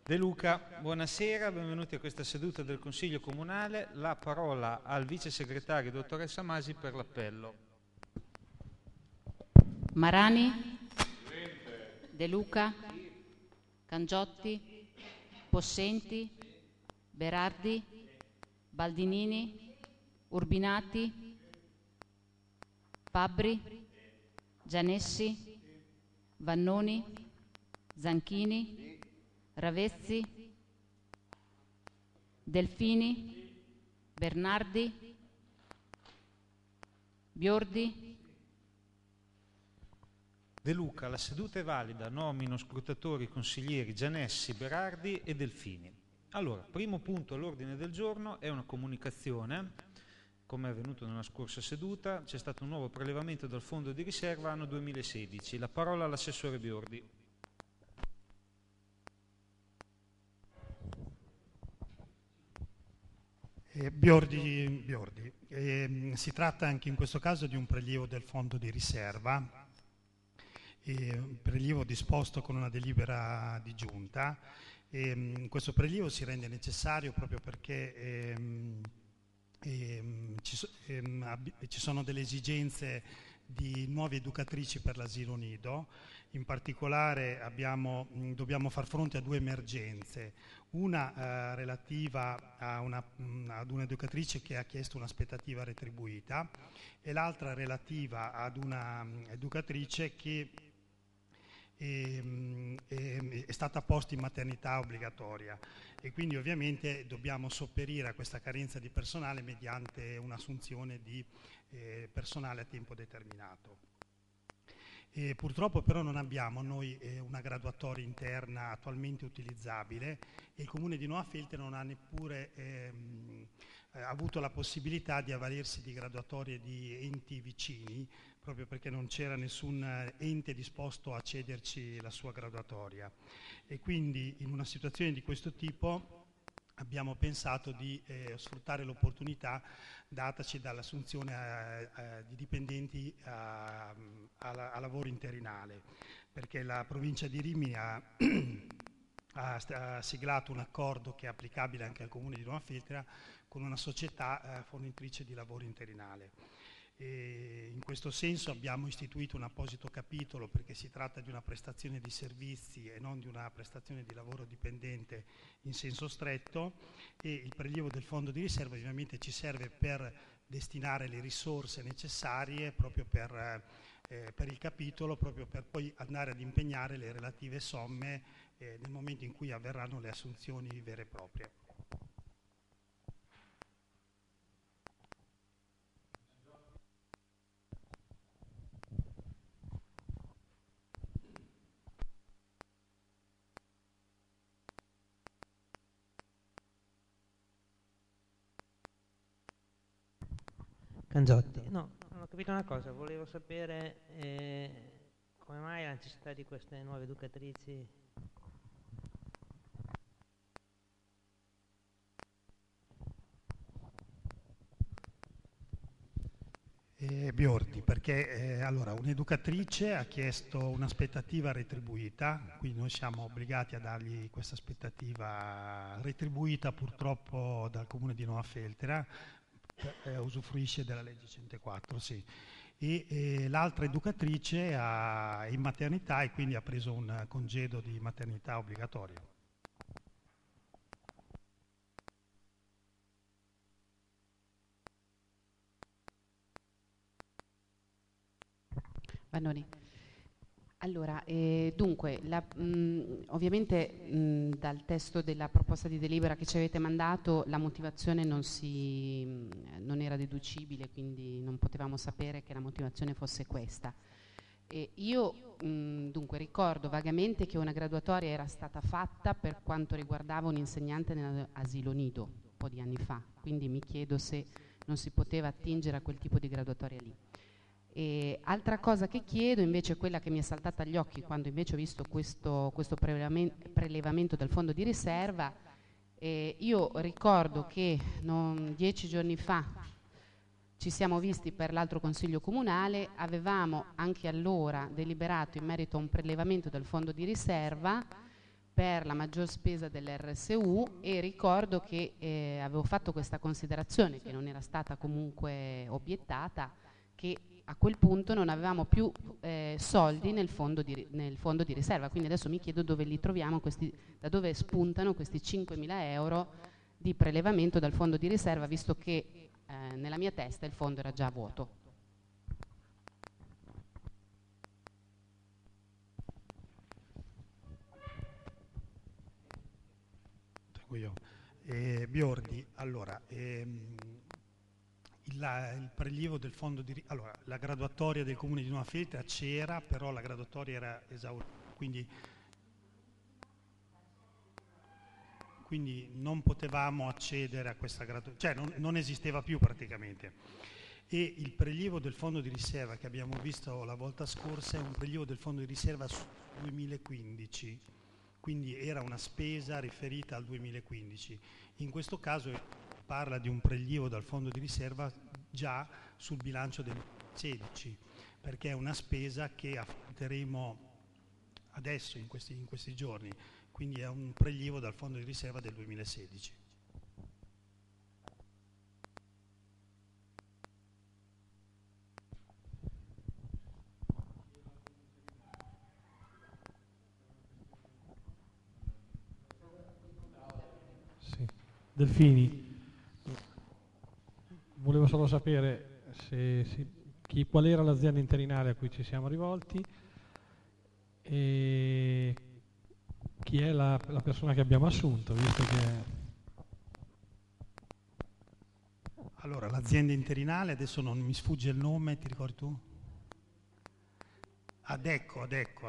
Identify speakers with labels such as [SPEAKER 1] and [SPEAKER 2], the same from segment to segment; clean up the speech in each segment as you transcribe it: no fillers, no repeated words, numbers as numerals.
[SPEAKER 1] De Luca, buonasera, benvenuti a questa seduta del Consiglio Comunale. La parola al vice segretario dottoressa Masi per l'appello.
[SPEAKER 2] Marani, De Luca, Cangiotti, Possenti, Berardi, Baldinini, Urbinati, Fabbri, Gianessi, Vannoni, Zanchini, Ravezzi, Delfini, Bernardi, Biordi.
[SPEAKER 1] De Luca, la seduta è valida, nomino scrutatori consiglieri Gianessi, Berardi e Delfini. Allora, primo punto all'ordine del giorno è una comunicazione, come è avvenuto nella scorsa seduta, c'è stato un nuovo prelevamento dal fondo di riserva anno 2016. La parola all'assessore Biordi.
[SPEAKER 3] Biordi. Si tratta anche in questo caso di un prelievo del fondo di riserva, un prelievo disposto con una delibera di giunta. Questo prelievo si rende necessario proprio perché ci sono delle esigenze di nuove educatrici per l'asilo nido. In particolare dobbiamo far fronte a due emergenze, una relativa ad un'educatrice che ha chiesto un'aspettativa retribuita e l'altra relativa ad una educatrice che è stata posta in maternità obbligatoria e quindi ovviamente dobbiamo sopperire a questa carenza di personale mediante un'assunzione di personale a tempo determinato. Purtroppo però non abbiamo noi una graduatoria interna attualmente utilizzabile e il Comune di Nuova Feltre non ha neppure avuto la possibilità di avvalersi di graduatorie di enti vicini, proprio perché non c'era nessun ente disposto a cederci la sua graduatoria. E quindi in una situazione di questo tipo abbiamo pensato di sfruttare l'opportunità dataci dall'assunzione di dipendenti a lavoro interinale, perché la provincia di Rimini ha siglato un accordo che è applicabile anche al Comune di Nuova Feltre con una società fornitrice di lavoro interinale. E in questo senso abbiamo istituito un apposito capitolo perché si tratta di una prestazione di servizi e non di una prestazione di lavoro dipendente in senso stretto, e il prelievo del fondo di riserva ovviamente ci serve per destinare le risorse necessarie proprio per il capitolo, proprio per poi andare ad impegnare le relative somme nel momento in cui avverranno le assunzioni vere e proprie.
[SPEAKER 4] Cangiotti, no, non ho capito una cosa, volevo sapere come mai la necessità di queste nuove educatrici.
[SPEAKER 3] Biordi, perché allora un'educatrice ha chiesto un'aspettativa retribuita, quindi noi siamo obbligati a dargli questa aspettativa retribuita purtroppo dal Comune di Nuova Feltre, usufruisce della legge 104, sì. E l'altra educatrice è in maternità e quindi ha preso un congedo di maternità obbligatorio.
[SPEAKER 2] Vannoni. Allora, dunque, ovviamente dal testo della proposta di delibera che ci avete mandato la motivazione non era deducibile, quindi non potevamo sapere che la motivazione fosse questa. Io dunque ricordo vagamente che una graduatoria era stata fatta per quanto riguardava un insegnante nell'asilo nido un po' di anni fa, quindi mi chiedo se non si poteva attingere a quel tipo di graduatoria lì. Altra cosa che chiedo invece è quella che mi è saltata agli occhi quando invece ho visto questo prelevamento del fondo di riserva. Io ricordo che 10 giorni fa ci siamo visti per l'altro consiglio comunale, avevamo anche allora deliberato in merito a un prelevamento del fondo di riserva per la maggior spesa dell'RSU, e ricordo che avevo fatto questa considerazione, che non era stata comunque obiettata, che a quel punto non avevamo più soldi nel fondo di riserva. Quindi adesso mi chiedo dove li troviamo, da dove spuntano questi 5.000 euro di prelevamento dal fondo di riserva, visto che nella mia testa il fondo era già vuoto.
[SPEAKER 3] Biordi, allora, il prelievo del fondo di... Allora, la graduatoria del Comune di Nuova Feltre c'era, però la graduatoria era esaurita, quindi non potevamo accedere a questa graduatoria, cioè non esisteva più praticamente. E il prelievo del fondo di riserva che abbiamo visto la volta scorsa è un prelievo del fondo di riserva sul 2015, quindi era una spesa riferita al 2015. In questo caso parla di un prelievo dal fondo di riserva già sul bilancio del 2016, perché è una spesa che affronteremo adesso in questi giorni, quindi è un prelievo dal fondo di riserva del 2016.
[SPEAKER 5] Delfini, volevo solo sapere qual era l'azienda interinale a cui ci siamo rivolti e chi è la persona che abbiamo assunto, visto che...
[SPEAKER 3] Allora, l'azienda interinale, adesso non mi sfugge il nome, ti ricordi tu? Adecco.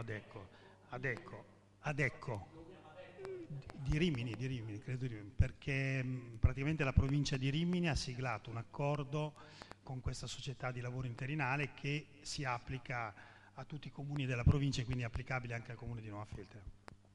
[SPEAKER 3] Di Rimini, credo di Rimini, perché praticamente la provincia di Rimini ha siglato un accordo con questa società di lavoro interinale che si applica a tutti i comuni della provincia e quindi è applicabile anche al comune di Nuova Feltre.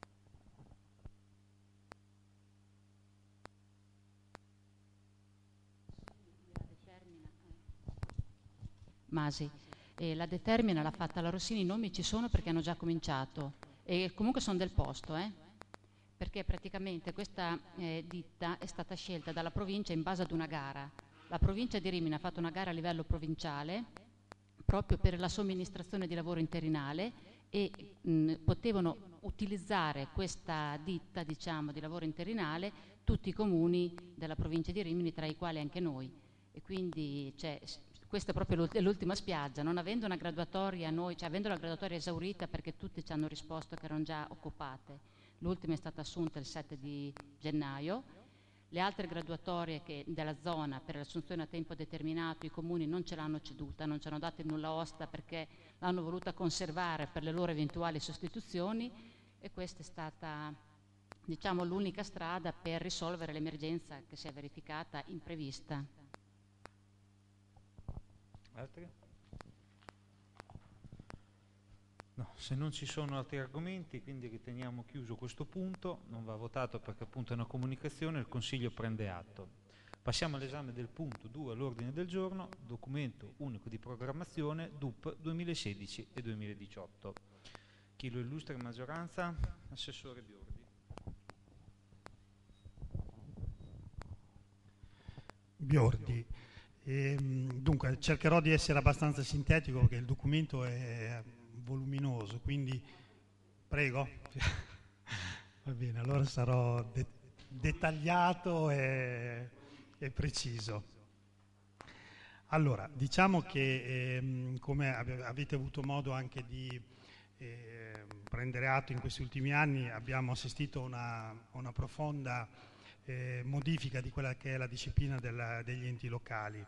[SPEAKER 6] Masi, la determina l'ha fatta la Rossini, i nomi ci sono perché hanno già cominciato e comunque sono del posto, perché praticamente questa ditta è stata scelta dalla provincia in base ad una gara. La provincia di Rimini ha fatto una gara a livello provinciale proprio per la somministrazione di lavoro interinale e potevano utilizzare questa ditta, diciamo, di lavoro interinale tutti i comuni della provincia di Rimini, tra i quali anche noi. E quindi questa è proprio l'ultima spiaggia, non avendo una graduatoria noi, cioè avendo la graduatoria esaurita perché tutti ci hanno risposto che erano già occupate. L'ultima è stata assunta il 7 di gennaio, le altre graduatorie della zona per l'assunzione a tempo determinato i comuni non ce l'hanno ceduta, non ci hanno dato il nulla osta perché l'hanno voluta conservare per le loro eventuali sostituzioni e questa è stata, diciamo, l'unica strada per risolvere l'emergenza che si è verificata imprevista.
[SPEAKER 1] Altri? No, se non ci sono altri argomenti, quindi riteniamo chiuso questo punto, non va votato perché appunto è una comunicazione, il Consiglio prende atto. Passiamo all'esame del punto 2 all'ordine del giorno, documento unico di programmazione DUP 2016 e 2018. Chi lo illustra in maggioranza? Assessore
[SPEAKER 3] Biordi. Dunque cercherò di essere abbastanza sintetico perché il documento è voluminoso, quindi prego. Va bene, allora sarò dettagliato e preciso. Allora, diciamo che come avete avuto modo anche di prendere atto in questi ultimi anni, abbiamo assistito a una profonda modifica di quella che è la disciplina degli enti locali.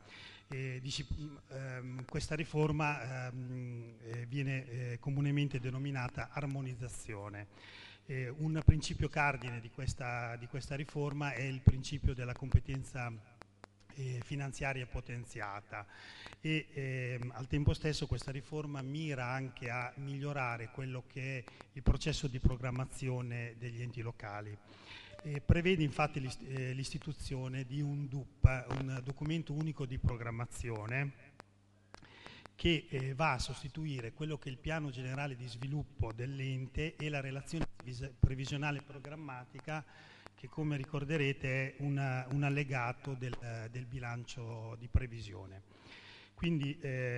[SPEAKER 3] Questa riforma viene comunemente denominata armonizzazione. Un principio cardine di questa riforma è il principio della competenza finanziaria potenziata e al tempo stesso questa riforma mira anche a migliorare quello che è il processo di programmazione degli enti locali. Prevede infatti l'istituzione di un DUP, un documento unico di programmazione, che va a sostituire quello che è il piano generale di sviluppo dell'ente e la relazione previsionale programmatica, che come ricorderete è un allegato del bilancio di previsione. Quindi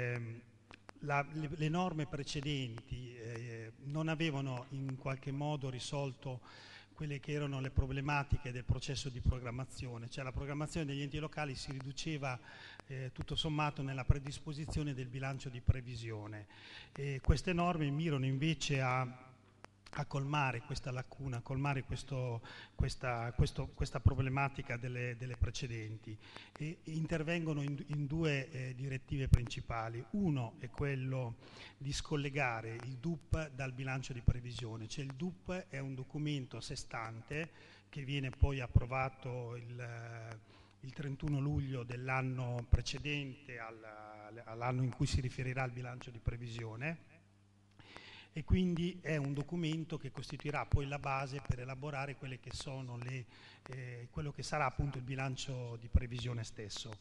[SPEAKER 3] le norme precedenti non avevano in qualche modo risolto quelle che erano le problematiche del processo di programmazione, cioè la programmazione degli enti locali si riduceva tutto sommato nella predisposizione del bilancio di previsione. Queste norme mirano invece a colmare questa lacuna, a colmare questa problematica delle precedenti, e intervengono in due direttive principali. Uno è quello di scollegare il DUP dal bilancio di previsione, cioè il DUP è un documento a sé stante che viene poi approvato il 31 luglio dell'anno precedente all'anno in cui si riferirà al bilancio di previsione, e quindi è un documento che costituirà poi la base per elaborare quelle che sono quello che sarà appunto il bilancio di previsione stesso.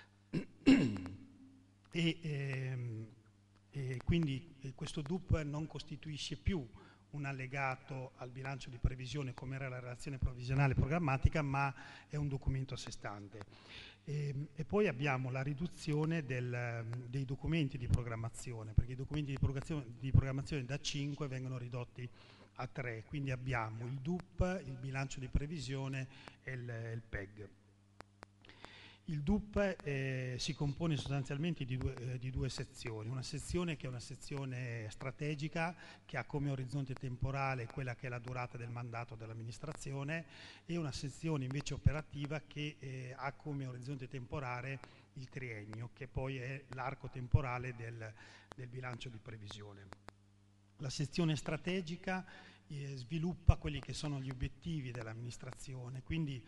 [SPEAKER 3] E quindi questo DUP non costituisce più un allegato al bilancio di previsione come era la relazione provvisionale programmatica, ma è un documento a sé stante. E poi abbiamo la riduzione dei documenti di programmazione, perché i documenti di programmazione da 5 vengono ridotti a 3, quindi abbiamo il DUP, il bilancio di previsione e il PEG. Il DUP si compone sostanzialmente di due sezioni, una sezione che è una sezione strategica che ha come orizzonte temporale quella che è la durata del mandato dell'amministrazione, e una sezione invece operativa che ha come orizzonte temporale il triennio, che poi è l'arco temporale del bilancio di previsione. La sezione strategica sviluppa quelli che sono gli obiettivi dell'amministrazione, quindi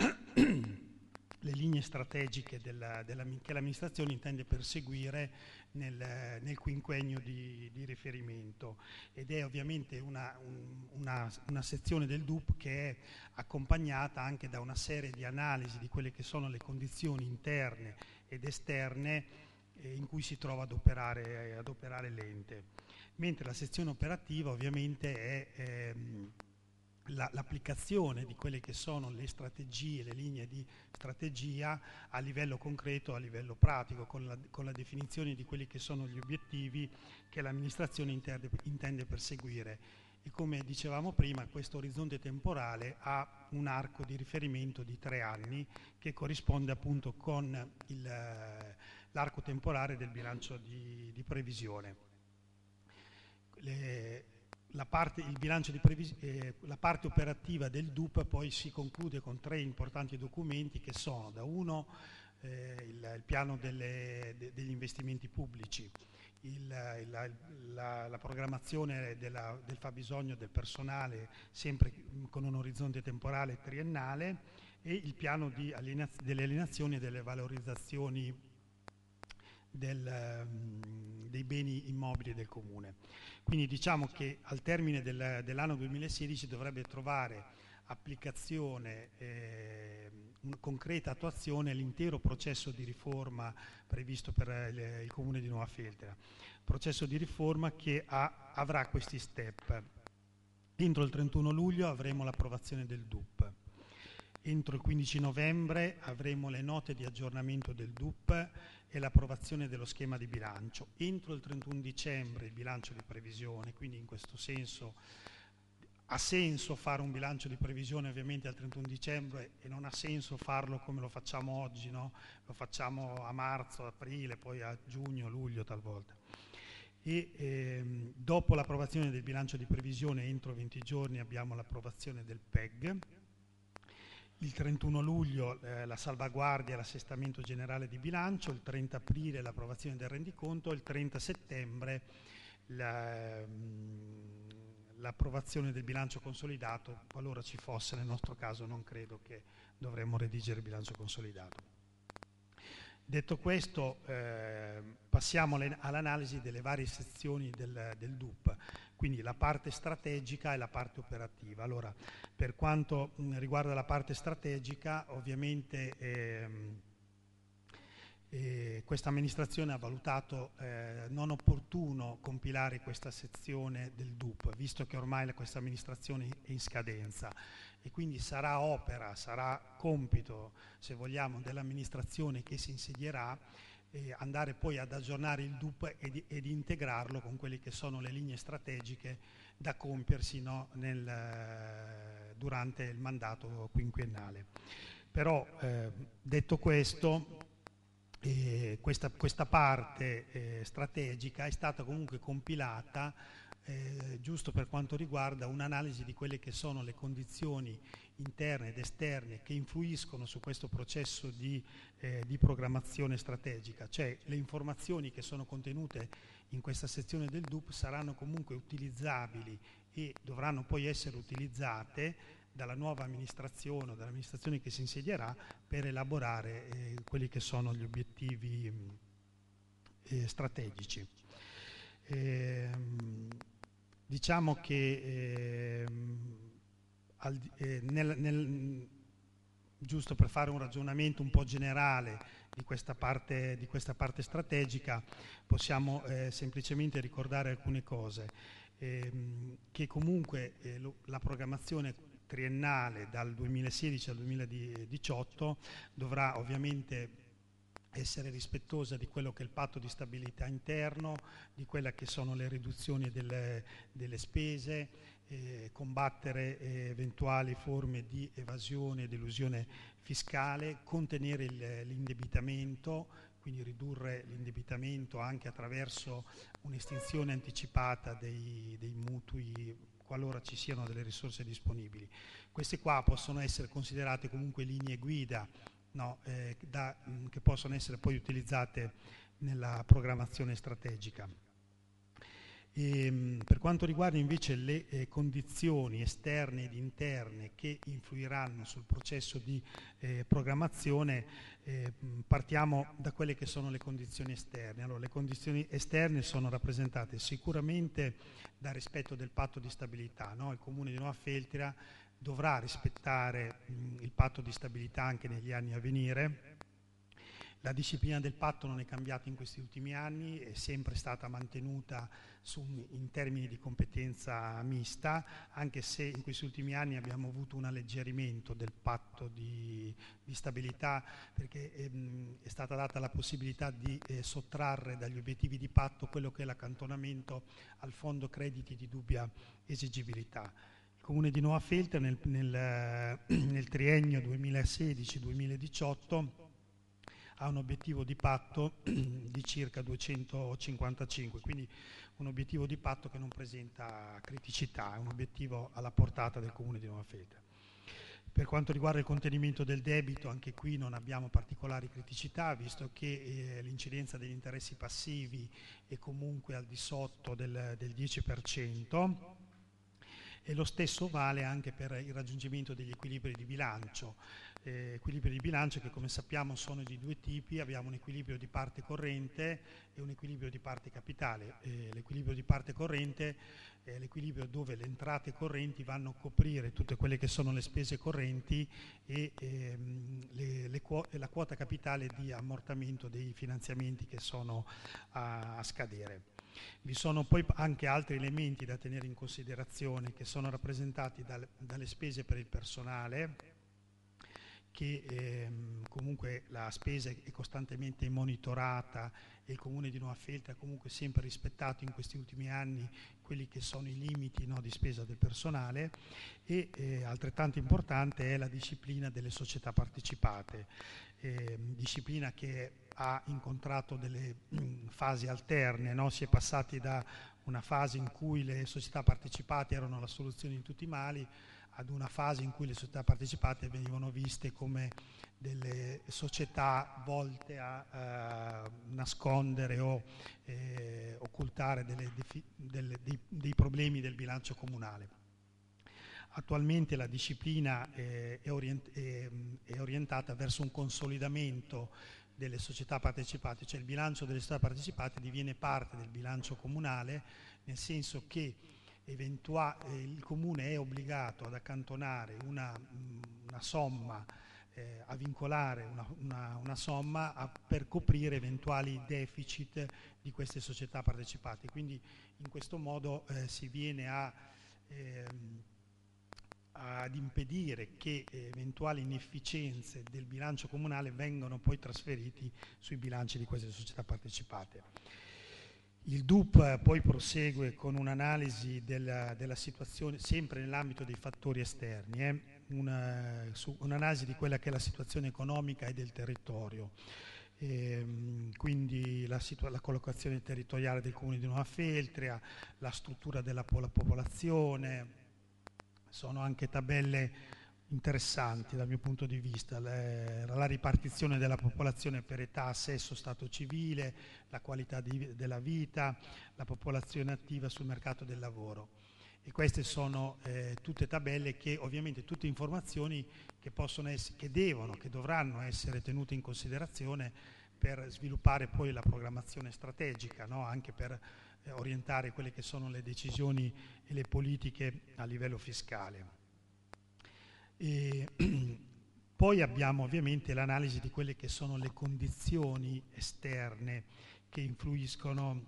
[SPEAKER 3] le linee strategiche che l'amministrazione intende perseguire nel quinquennio di riferimento, ed è ovviamente una sezione del DUP che è accompagnata anche da una serie di analisi di quelle che sono le condizioni interne ed esterne in cui si trova ad operare l'ente, mentre la sezione operativa ovviamente è l'applicazione di quelle che sono le strategie, le linee di strategia a livello concreto, a livello pratico, con la definizione di quelli che sono gli obiettivi che l'amministrazione intende perseguire. E come dicevamo prima, questo orizzonte temporale ha un arco di riferimento di 3 anni che corrisponde appunto con l'arco temporale del bilancio di previsione. La parte operativa del DUP poi si conclude con 3 importanti documenti che sono, da uno il piano degli investimenti pubblici, la programmazione del fabbisogno del personale sempre con un orizzonte temporale triennale, e il piano delle alienazioni e delle valorizzazioni dei beni immobili del comune. Quindi diciamo che al termine dell'anno 2016 dovrebbe trovare applicazione, concreta attuazione l'intero processo di riforma previsto per il comune di Nuova Feltera. Processo di riforma che avrà questi step. Entro il 31 luglio avremo l'approvazione del DUP. Entro il 15 novembre avremo le note di aggiornamento del DUP e l'approvazione dello schema di bilancio. Entro il 31 dicembre il bilancio di previsione, quindi in questo senso ha senso fare un bilancio di previsione ovviamente al 31 dicembre e non ha senso farlo come lo facciamo oggi, no? Lo facciamo a marzo, aprile, poi a giugno, luglio talvolta. E dopo l'approvazione del bilancio di previsione entro 20 giorni abbiamo l'approvazione del PEG. Il 31 luglio la salvaguardia e l'assestamento generale di bilancio, il 30 aprile l'approvazione del rendiconto, il 30 settembre l'approvazione del bilancio consolidato, qualora ci fosse. Nel nostro caso non credo che dovremmo redigere il bilancio consolidato. Detto questo, passiamo all'analisi delle varie sezioni del DUP, quindi la parte strategica e la parte operativa. Allora, per quanto riguarda la parte strategica, ovviamente Questa amministrazione ha valutato non opportuno compilare questa sezione del DUP, visto che ormai questa amministrazione è in scadenza, e quindi sarà compito, se vogliamo, dell'amministrazione che si insedierà andare poi ad aggiornare il DUP ed integrarlo con quelle che sono le linee strategiche da compiersi, no, durante il mandato quinquennale. Però detto questo, questa parte strategica è stata comunque compilata giusto per quanto riguarda un'analisi di quelle che sono le condizioni interne ed esterne che influiscono su questo processo di programmazione strategica, cioè le informazioni che sono contenute in questa sezione del DUP saranno comunque utilizzabili e dovranno poi essere utilizzate dalla nuova amministrazione o dall'amministrazione che si insedierà per elaborare quelli che sono gli obiettivi strategici. Diciamo che giusto per fare un ragionamento un po' generale di questa parte strategica, possiamo semplicemente ricordare alcune cose, che comunque la programmazione triennale dal 2016 al 2018 dovrà ovviamente essere rispettosa di quello che è il patto di stabilità interno, di quelle che sono le riduzioni delle spese, combattere eventuali forme di evasione ed elusione fiscale, contenere l'indebitamento, quindi ridurre l'indebitamento anche attraverso un'estinzione anticipata dei mutui qualora ci siano delle risorse disponibili. Queste qua possono essere considerate comunque linee guida, no, che possono essere poi utilizzate nella programmazione strategica. Per quanto riguarda invece le condizioni esterne ed interne che influiranno sul processo di programmazione, partiamo da quelle che sono le condizioni esterne. Allora, le condizioni esterne sono rappresentate sicuramente dal rispetto del patto di stabilità, no? Il Comune di Nuova Feltria dovrà rispettare il patto di stabilità anche negli anni a venire. La disciplina del patto non è cambiata in questi ultimi anni, è sempre stata mantenuta in termini di competenza mista, anche se in questi ultimi anni abbiamo avuto un alleggerimento del patto di stabilità, perché è stata data la possibilità di sottrarre dagli obiettivi di patto quello che è l'accantonamento al fondo crediti di dubbia esigibilità. Il Comune di Nuova Feltria nel triennio 2016-2018 ha un obiettivo di patto di circa 255, quindi un obiettivo di patto che non presenta criticità, è un obiettivo alla portata del Comune di Nuova Feltria. Per quanto riguarda il contenimento del debito, anche qui non abbiamo particolari criticità, visto che l'incidenza degli interessi passivi è comunque al di sotto del 10%, e lo stesso vale anche per il raggiungimento degli equilibri di bilancio. Equilibri di bilancio che, come sappiamo, sono di due tipi: abbiamo un equilibrio di parte corrente e un equilibrio di parte capitale. L'equilibrio di parte corrente è l'equilibrio dove le entrate correnti vanno a coprire tutte quelle che sono le spese correnti e la quota capitale di ammortamento dei finanziamenti che sono a scadere. Vi sono poi anche altri elementi da tenere in considerazione, che sono rappresentati dalle spese per il personale, che comunque la spesa è costantemente monitorata e il Comune di Nuova Feltria ha comunque sempre rispettato in questi ultimi anni quelli che sono i limiti, no, di spesa del personale, e altrettanto importante è la disciplina delle società partecipate, disciplina che ha incontrato delle fasi alterne, no? Si è passati da una fase in cui le società partecipate erano la soluzione di tutti i mali ad una fase in cui le società partecipate venivano viste come delle società volte a nascondere o occultare dei problemi del bilancio comunale. Attualmente la disciplina è orientata verso un consolidamento delle società partecipate, cioè il bilancio delle società partecipate diviene parte del bilancio comunale, nel senso che il Comune è obbligato ad accantonare una somma a vincolare una somma per coprire eventuali deficit di queste società partecipate. Quindi in questo modo si viene ad impedire che eventuali inefficienze del bilancio comunale vengano poi trasferiti sui bilanci di queste società partecipate. Il DUP poi prosegue con un'analisi della situazione, sempre nell'ambito dei fattori esterni, un'analisi di quella che è la situazione economica e del territorio. Quindi la collocazione territoriale del comune di Nuova Feltria, la struttura della popolazione. Sono anche tabelle interessanti dal mio punto di vista, la ripartizione della popolazione per età, sesso, stato civile, la qualità della vita, la popolazione attiva sul mercato del lavoro. E queste sono tutte tabelle che ovviamente, tutte informazioni che dovranno essere tenute in considerazione per sviluppare poi la programmazione strategica, no? Anche per orientare quelle che sono le decisioni e le politiche a livello fiscale. Poi abbiamo ovviamente l'analisi di quelle che sono le condizioni esterne che influiscono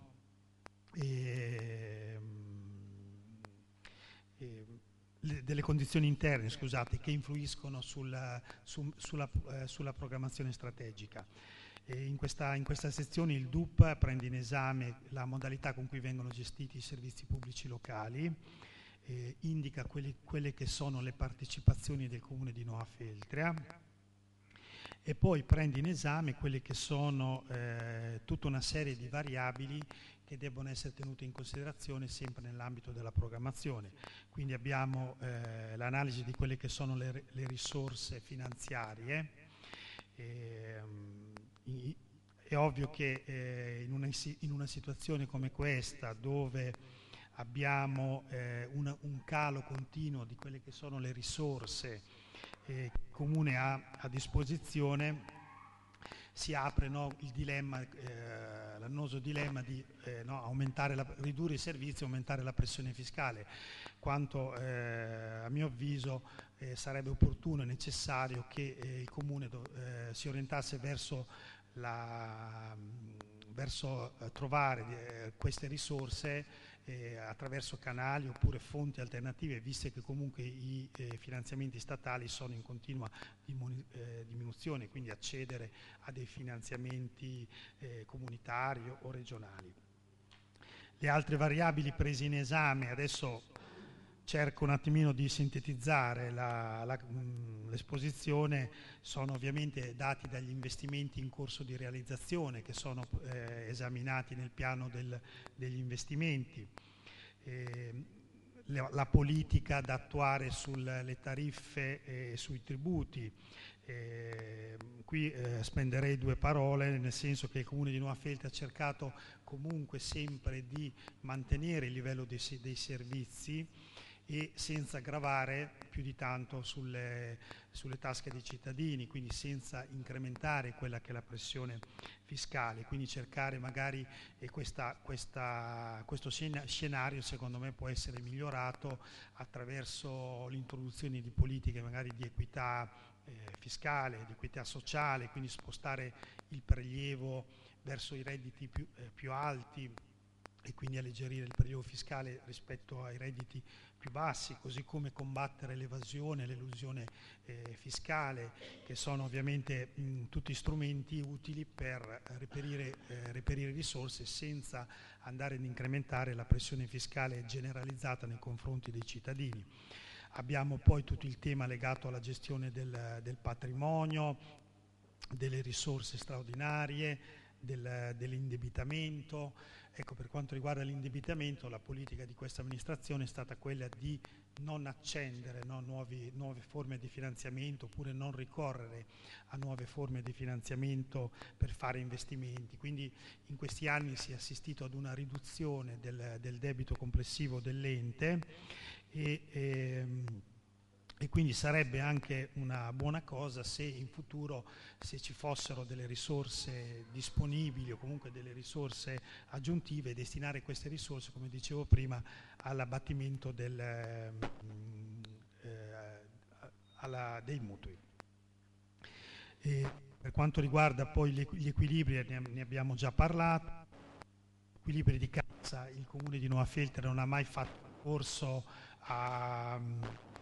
[SPEAKER 3] delle condizioni interne, scusate, che influiscono sulla programmazione strategica. In questa sezione il DUP prende in esame la modalità con cui vengono gestiti i servizi pubblici locali, indica quelle che sono le partecipazioni del comune di Nuova Feltria e poi prende in esame quelle che sono tutta una serie di variabili che debbono essere tenute in considerazione sempre nell'ambito della programmazione. Quindi abbiamo l'analisi di quelle che sono le risorse finanziarie. È ovvio che in una situazione come questa, dove abbiamo un calo continuo di quelle che sono le risorse che il Comune ha a disposizione, si apre il dilemma, l'annoso dilemma di ridurre i servizi e aumentare la pressione fiscale, quanto a mio avviso sarebbe opportuno e necessario che il Comune si orientasse verso trovare queste risorse attraverso canali oppure fonti alternative, viste che comunque i finanziamenti statali sono in continua diminuzione, quindi accedere a dei finanziamenti comunitari o regionali. Le altre variabili prese in esame, adesso cerco un attimino di sintetizzare l'esposizione, sono ovviamente dati dagli investimenti in corso di realizzazione che sono esaminati nel piano degli investimenti, la politica da attuare sulle tariffe e sui tributi. Qui spenderei due parole, nel senso che il Comune di Nuova Feltria ha cercato comunque sempre di mantenere il livello dei servizi e senza gravare più di tanto sulle tasche dei cittadini, quindi senza incrementare quella che è la pressione fiscale, quindi cercare magari, e questo scenario secondo me può essere migliorato attraverso l'introduzione di politiche magari di equità fiscale, di equità sociale, quindi spostare il prelievo verso i redditi più alti e quindi alleggerire il prelievo fiscale rispetto ai redditi più bassi, così come combattere l'evasione e l'elusione fiscale, che sono ovviamente tutti strumenti utili per reperire risorse senza andare ad incrementare la pressione fiscale generalizzata nei confronti dei cittadini. Abbiamo poi tutto il tema legato alla gestione del patrimonio, delle risorse straordinarie, dell'indebitamento. Ecco, per quanto riguarda l'indebitamento, la politica di questa amministrazione è stata quella di non accendere nuove forme di finanziamento oppure non ricorrere a nuove forme di finanziamento per fare investimenti. Quindi in questi anni si è assistito ad una riduzione del debito complessivo dell'ente e quindi sarebbe anche una buona cosa se in futuro, se ci fossero delle risorse disponibili o comunque delle risorse aggiuntive, destinare queste risorse, come dicevo prima, all'abbattimento dei mutui. Per quanto riguarda poi gli equilibri, ne abbiamo già parlato. Equilibri di cassa, il comune di Nuova Feltre non ha mai fatto corso a